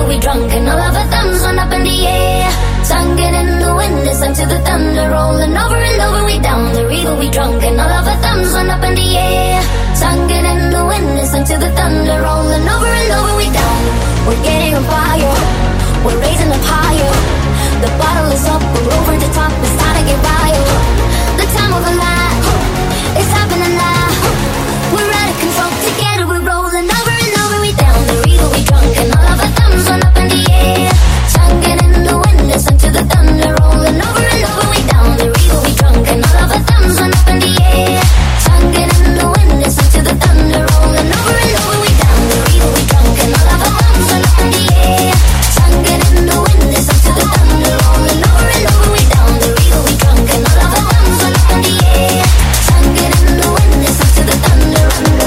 evil, we drunk, and all of our thumbs went up in the air. Singing in the wind, listen to the thunder rolling over and over, we down. The evil, we drunk, and all of our thumbs went up in the air. Singing in the wind, listen to the thunder rolling over and over, we down. We're getting on fire, we're raising up higher. The bottle is up, we're over the top, it's time to get wild. The time of a life, it's happening now. We're out of control, together we're rolling over and over, we down. The evil, we drunk, and all of our thumbs went up in the air. Singing in the wind, listen to the thunder rolling over and over, we down. The evil, we drunk, and all of our thumbs went up in the air. Singing in the wind, listen to the thunder rolling over and over, we down. The evil, we drunk, and all of our thumbs went up in the air. Singing in the wind, listen to the thunder rolling over and over, we down. The evil, we drunk, and all of our thumbs went up in the air. Singing in the wind, listen to the thunder.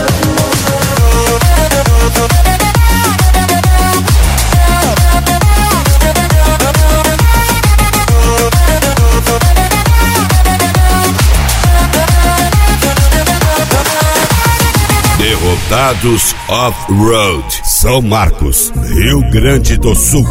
Derrotados Off-Road, São Marcos, Rio Grande do Sul.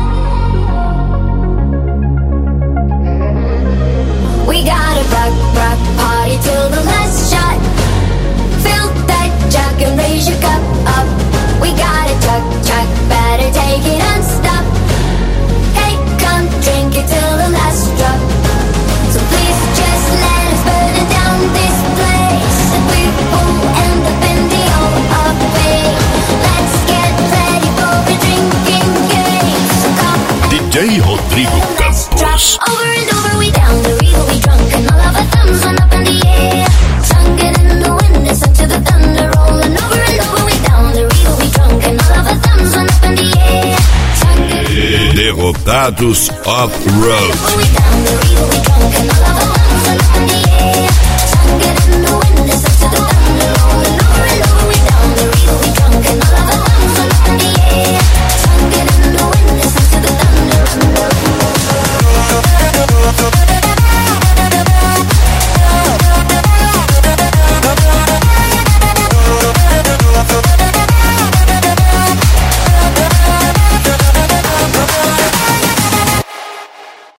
We gotta rock party till the last shot. Fill that jug and raise your cup up. We gotta chuck, better take it and stop. Hey, come drink it till the last drop. So please just let us burn it down this place, and we will end up in the O.A. Let's get ready for a drinking game. So come DJ Rodrigo Campos. over and over, we down. The evil, we drunk, and all of our thumbs went up in the air. Singing in the wind, listen to the thunder rolling over and over, we down. The evil, we drunk, and all of our thumbs went up in the air. Singing Derrotados Off-Road. we down. The evil, we drunk, and all of